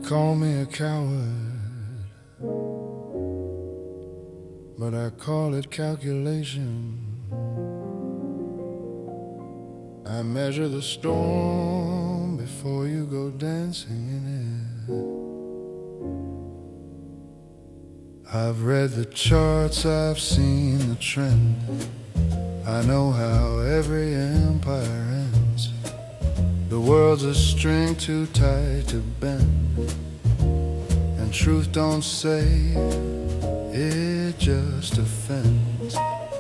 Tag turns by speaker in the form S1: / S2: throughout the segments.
S1: call me a coward, but I call it calculation. I measure the storm before you go dancing in it. I've read the charts, I've seen the trend. I know how every empire ends. The world's a string too tight to bend, and truth don't save, it just offends.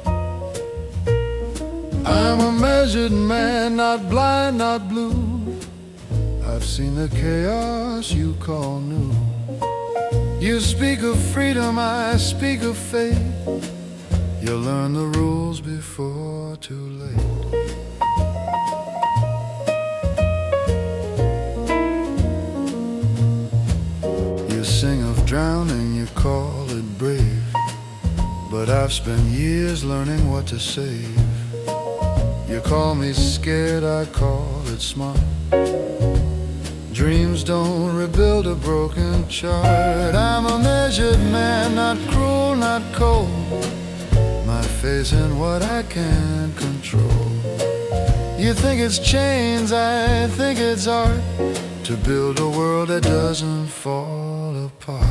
S1: I'm a measured man, not blind, not blue. I've seen the chaos you call new. You speak of freedom, I speak of faith. You'll learn the rules before too late. You sing of drowning, you call it brave, but I've spent years learning what to save. You call me scared, I call it smart. Dreams don't rebuild a broken chart. I'm a measured man, not cruel, not cold. My faith in what I can't control. You think it's chains, I think it's art, to build a world that doesn't fall apart.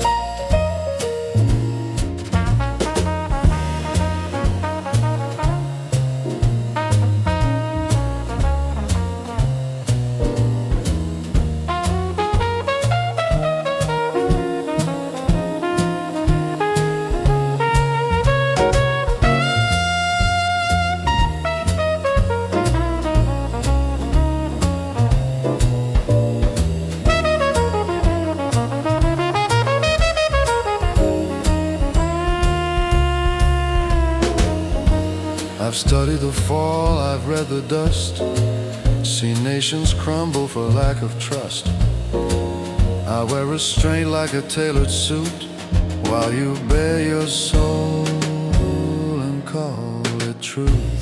S1: I've studied the fall, I've read the dust, seen nations crumble for lack of trust. I wear restraint like a tailored suit, while you bare your soul and call it truth.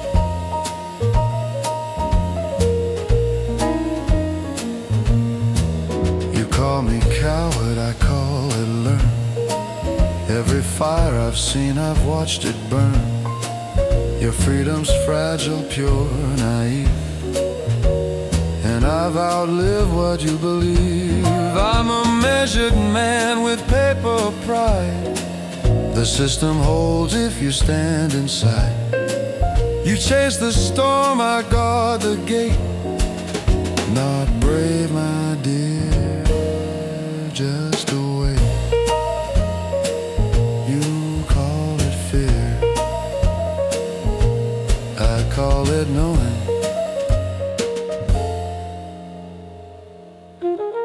S1: You call me coward, I call it learn. Every fire I've seen, I've watched it burn. Your freedom's fragile, pure, naive, and I've outlived what you believe. I'm a measured man with paper pride. The system holds if you stand inside. You chase the storm, I guard the gate. Not brave, my dear, just a wait. You call it fear, I call it knowing.